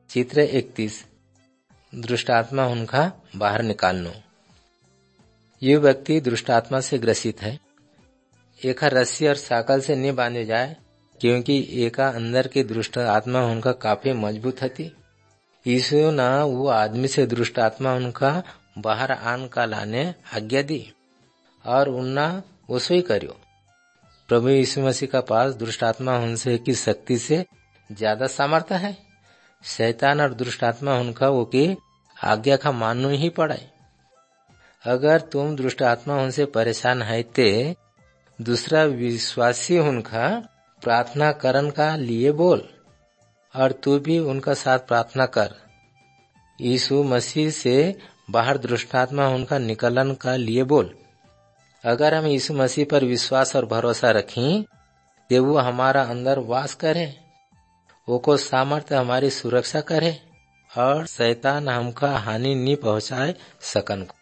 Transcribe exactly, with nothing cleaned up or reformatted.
चित्र इकतीस दुष्टात्मा उनका बाहर निकालनो। ये व्यक्ति दुष्टात्मा से ग्रसित है। एक रस्सी और साकल से नहीं बांधे जाए, क्योंकि एक अंदर की दुष्ट आत्मा उनका काफी मजबूत थी। यीशु ने वो आदमी से दुष्ट आत्मा उनका बाहर आन का लाने आज्ञा दी और उन्ना उसो ही करियो। प्रभु यीशु मसीह का पास दुष्ट आत्मा उनसे की शक्ति से ज्यादा सामर्थ्य है। शैतान और दुष्ट आत्मा उनका वो की आज्ञा का मानना ही पड़ा। अगर तुम दुष्ट आत्मा उनसे परेशान है ते दूसरा विश्वासी उनका प्रार्थना करन का लिए बोल और तू भी उनका साथ प्रार्थना कर। यीशु मसीह से बाहर दुष्टात्मा उनका निकलन का लिए बोल। अगर हम यीशु मसीह पर विश्वास और भरोसा रखें तो वो हमारा अंदर वास करे, वो को सामर्थ्य हमारी सुरक्षा करे और शैतान हमका हानि नहीं पहुंचाए सकन को।